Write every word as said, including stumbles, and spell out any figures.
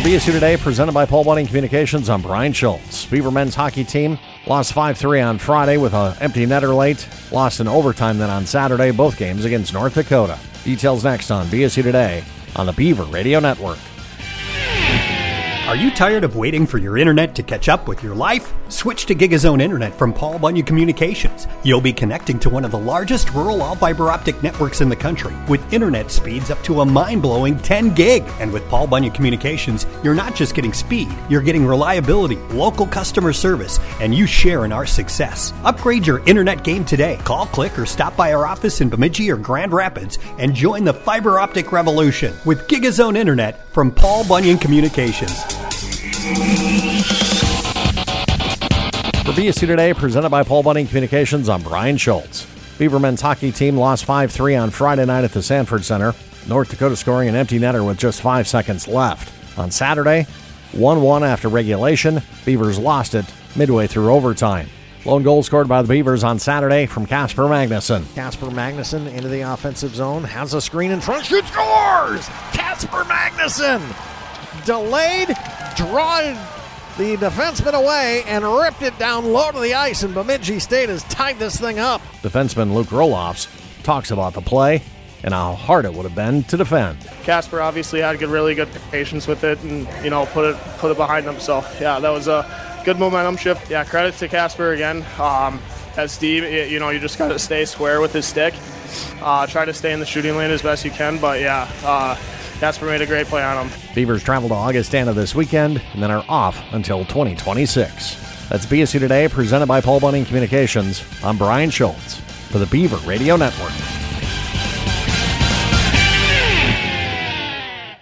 B S U Today, presented by Paul Bunning Communications. I'm Brian Schultz. Beaver men's hockey team lost five three on Friday with an empty netter late. Lost in overtime then on Saturday, both games against North Dakota. Details next on B S U Today on the Beaver Radio Network. Are you tired of waiting for your internet to catch up with your life? Switch to GigaZone Internet from Paul Bunyan Communications. You'll be connecting to one of the largest rural all-fiber optic networks in the country with internet speeds up to a mind-blowing ten gig. And with Paul Bunyan Communications, you're not just getting speed, you're getting reliability, local customer service, and you share in our success. Upgrade your internet game today. Call, click, or stop by our office in Bemidji or Grand Rapids and join the fiber optic revolution with GigaZone Internet from Paul Bunyan Communications. For B S U Today, presented by Paul Bunning Communications, I'm Brian Schultz. Beaver men's hockey team lost five three on Friday night at the Sanford Center. North Dakota scoring an empty netter with just five seconds left. On Saturday, one one after regulation. Beavers lost it midway through overtime. Lone goal scored by the Beavers on Saturday from Casper Magnuson. Casper Magnuson into the offensive zone, has a screen in front, shoots, scores! Casper Magnuson delayed, drawing the defenseman away, and ripped it down low to the ice, and Bemidji State has tied this thing up. Defenseman Luke Roloffs talks about the play and how hard it would have been to defend. Casper obviously had good, really good patience with it, and you know put it put it behind him. So yeah, that was a good momentum shift. Yeah, credit to Casper again. Um, as Steve, you know, you just got to stay square with his stick. Uh, try to stay in the shooting lane as best you can. But yeah. Uh, Casper made a great play on him. Beavers travel to Augustana this weekend and then are off until twenty twenty-six. That's B S U Today, presented by Paul Bunning Communications. I'm Brian Schultz for the Beaver Radio Network.